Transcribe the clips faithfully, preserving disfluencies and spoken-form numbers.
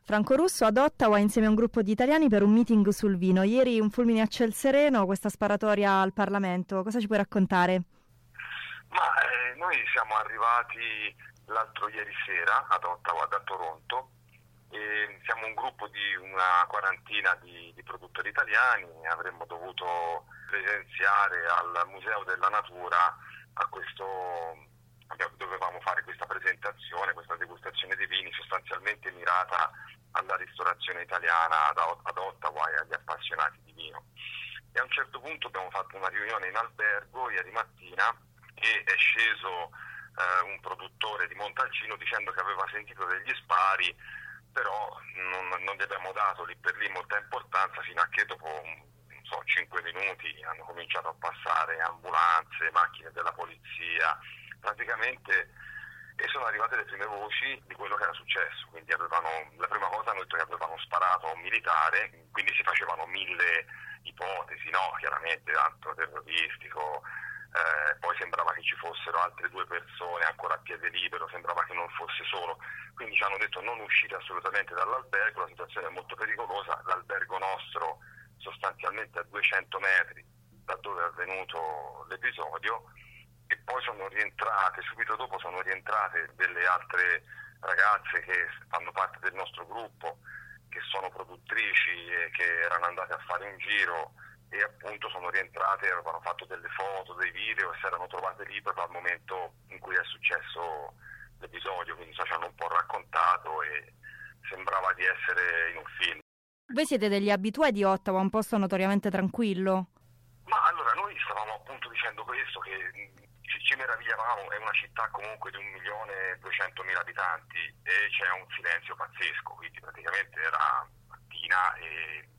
Franco Russo ad Ottawa insieme a un gruppo di italiani per un meeting sul vino. Ieri un fulmine a ciel sereno, questa sparatoria al Parlamento. Cosa ci puoi raccontare? Ma eh, noi siamo arrivati l'altro ieri sera ad Ottawa da Toronto e siamo un gruppo di una quarantina di, di produttori italiani. Avremmo dovuto presenziare al Museo della Natura a questo... dovevamo fare questa presentazione, questa degustazione di vini sostanzialmente mirata alla ristorazione italiana ad Ottawa e agli appassionati di vino. E a un certo punto abbiamo fatto una riunione in albergo ieri mattina e è sceso eh, un produttore di Montalcino dicendo che aveva sentito degli spari, però non, non gli abbiamo dato lì per lì molta importanza fino a che dopo non so, cinque minuti hanno cominciato a passare ambulanze, macchine della polizia, praticamente, e sono arrivate le prime voci di quello che era successo. Quindi avevano, la prima cosa hanno detto che avevano sparato a un militare, quindi si facevano mille ipotesi, no? Chiaramente atto terroristico, eh, poi sembrava che ci fossero altre due persone ancora a piede libero, sembrava che non fosse solo, quindi ci hanno detto non uscite assolutamente dall'albergo, la situazione è molto pericolosa, l'albergo nostro sostanzialmente a duecento metri da dove è avvenuto l'episodio. E poi sono rientrate, subito dopo sono rientrate delle altre ragazze che fanno parte del nostro gruppo, che sono produttrici e che erano andate a fare un giro e appunto sono rientrate, avevano fatto delle foto, dei video e si erano trovate lì proprio al momento in cui è successo l'episodio, quindi ci hanno un po' raccontato e sembrava di essere in un film. Voi siete degli abituati di Ottawa, un posto notoriamente tranquillo? Ma allora noi stavamo appunto dicendo questo, che ci meravigliavamo, è una città comunque di un milione e duecentomila abitanti e c'è un silenzio pazzesco, quindi praticamente era mattina e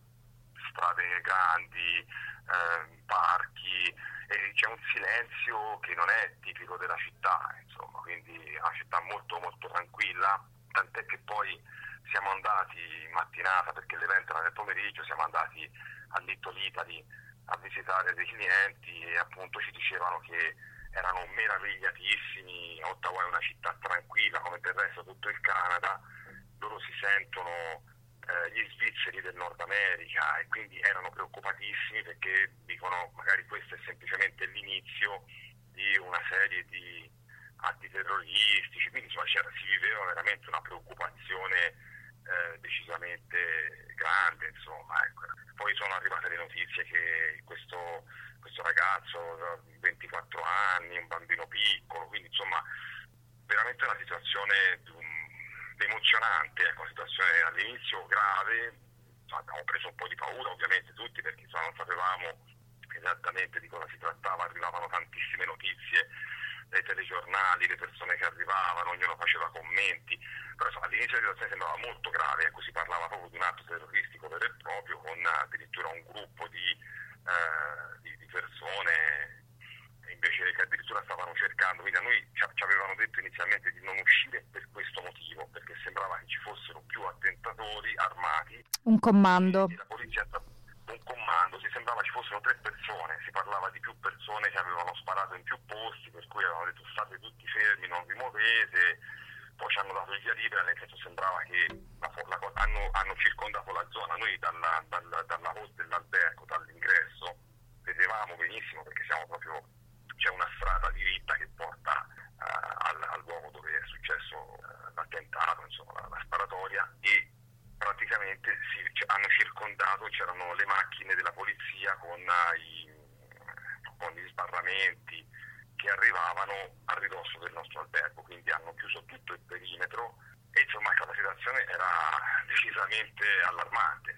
strade grandi, eh, parchi, e c'è un silenzio che non è tipico della città, insomma, quindi è una città molto molto tranquilla, tant'è che poi siamo andati in mattinata, perché l'evento era nel pomeriggio, siamo andati a Little Italy a visitare dei clienti e appunto ci dicevano che erano meravigliatissimi. Ottawa è una città tranquilla come del resto tutto il Canada, loro si sentono eh, gli svizzeri del Nord America e quindi erano preoccupatissimi perché dicono magari questo è semplicemente l'inizio di una serie di atti terroristici, quindi insomma c'era, si viveva veramente una preoccupazione eh, decisamente grande, insomma, ecco. Poi sono arrivate le notizie che questo questo ragazzo di ventiquattro anni, un bambino piccolo, quindi insomma veramente una situazione um, emozionante, ecco, una situazione all'inizio grave, abbiamo preso un po' di paura ovviamente tutti perché insomma, non sapevamo esattamente di cosa si trattava, arrivavano tantissime notizie dai telegiornali, le persone che arrivavano, ognuno faceva commenti, però insomma, all'inizio la situazione sembrava molto grave, ecco, si parlava proprio di un atto terroristico vero e proprio, con addirittura un gruppo di Uh, di, di persone invece che addirittura stavano cercando, quindi a noi ci, ci avevano detto inizialmente di non uscire per questo motivo, perché sembrava che ci fossero più attentatori armati, un comando e, e la polizia, un comando, si sembrava ci fossero tre persone, si parlava di più persone che avevano sparato in più posti, per cui avevano detto state tutti fermi, non vi muovete, poi ci hanno dato il via libera, nel senso sembrava che la, la, hanno, hanno circondato la zona, noi dalla, dalla, dalla hall dell'albergo, dall'ingresso, vedevamo benissimo perché siamo proprio, c'è una strada diritta che porta uh, al, al luogo dove è successo uh, l'attentato, insomma la, la sparatoria, e praticamente si, cioè, hanno circondato, c'erano le macchine della polizia con, uh, i, con gli sbarramenti che arrivavano a ridosso del nostro albergo, quindi hanno chiuso tutto il perimetro e insomma la situazione era decisamente allarmante.